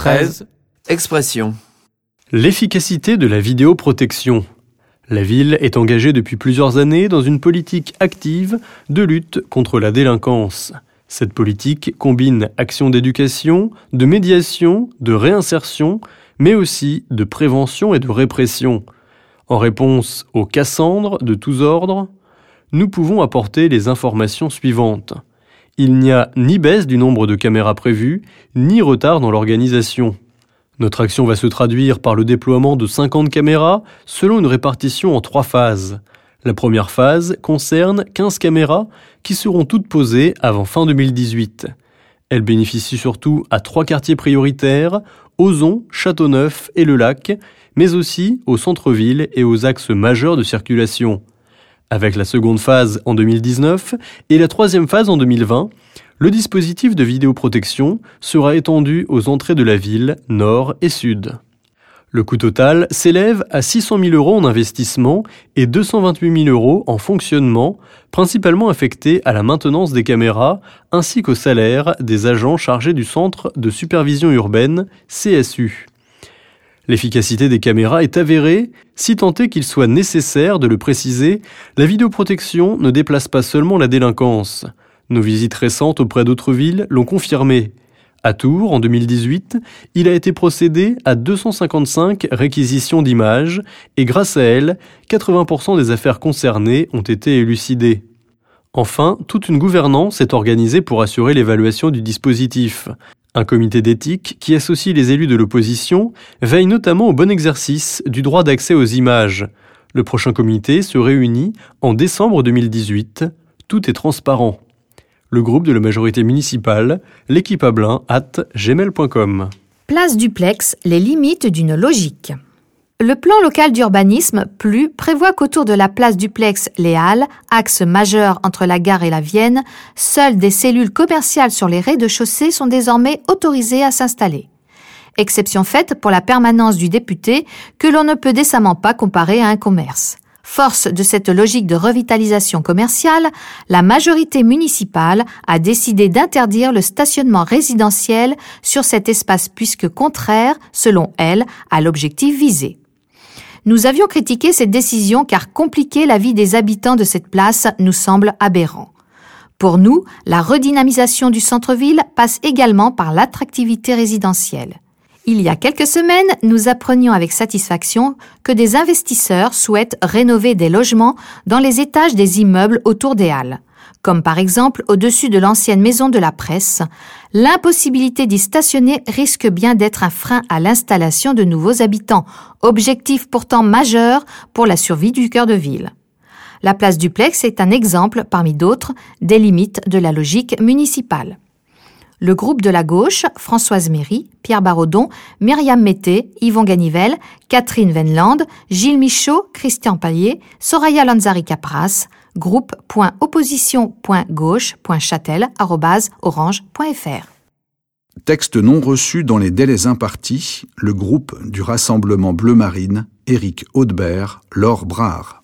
13. Expression. L'efficacité de la vidéoprotection. La ville est engagée depuis plusieurs années dans une politique active de lutte contre la délinquance. Cette politique combine actions d'éducation, de médiation, de réinsertion, mais aussi de prévention et de répression. En réponse aux Cassandres de tous ordres, nous pouvons apporter les informations suivantes. Il n'y a ni baisse du nombre de caméras prévues, ni retard dans l'organisation. Notre action va se traduire par le déploiement de 50 caméras selon une répartition en 3 phases. La première phase concerne 15 caméras qui seront toutes posées avant fin 2018. Elles bénéficient surtout à 3 quartiers prioritaires, Ozon, Châteauneuf et Le Lac, mais aussi au centre-ville et aux axes majeurs de circulation. Avec la seconde phase en 2019 et la troisième phase en 2020, le dispositif de vidéoprotection sera étendu aux entrées de la ville, nord et sud. Le coût total s'élève à 600 000 € en investissement et 228 000 € en fonctionnement, principalement affectés à la maintenance des caméras ainsi qu'au salaire des agents chargés du Centre de supervision urbaine, CSU. L'efficacité des caméras est avérée, si tant est qu'il soit nécessaire de le préciser, la vidéoprotection ne déplace pas seulement la délinquance. Nos visites récentes auprès d'autres villes l'ont confirmé. À Tours, en 2018, il a été procédé à 255 réquisitions d'images et grâce à elles, 80% des affaires concernées ont été élucidées. Enfin, toute une gouvernance est organisée pour assurer l'évaluation du dispositif. Un comité d'éthique qui associe les élus de l'opposition veille notamment au bon exercice du droit d'accès aux images. Le prochain comité se réunit en décembre 2018. Tout est transparent. Le groupe de la majorité municipale, l'équipeablain@gmail.com. Place Duplex, les limites d'une logique. Le plan local d'urbanisme, PLU, prévoit qu'autour de la place Duplex Les Halles, axe majeur entre la gare et la Vienne, seules des cellules commerciales sur les rez-de-chaussée sont désormais autorisées à s'installer. Exception faite pour la permanence du député que l'on ne peut décemment pas comparer à un commerce. Force de cette logique de revitalisation commerciale, la majorité municipale a décidé d'interdire le stationnement résidentiel sur cet espace puisque contraire, selon elle, à l'objectif visé. Nous avions critiqué cette décision car compliquer la vie des habitants de cette place nous semble aberrant. Pour nous, la redynamisation du centre-ville passe également par l'attractivité résidentielle. Il y a quelques semaines, nous apprenions avec satisfaction que des investisseurs souhaitent rénover des logements dans les étages des immeubles autour des halles. Comme par exemple au-dessus de l'ancienne maison de la presse, l'impossibilité d'y stationner risque bien d'être un frein à l'installation de nouveaux habitants, objectif pourtant majeur pour la survie du cœur de ville. La place Duplex est un exemple, parmi d'autres, des limites de la logique municipale. Le groupe de la gauche, Françoise Méry, Pierre Barodon, Myriam Mété, Yvon Ganivelle, Catherine Venland, Gilles Michaud, Christian Payet, Soraya Lanzari-Capras, groupe.opposition.gauche.châtel@orange.fr. Texte non reçu dans les délais impartis, le groupe du Rassemblement Bleu Marine, Éric Audebert, Laure Brard.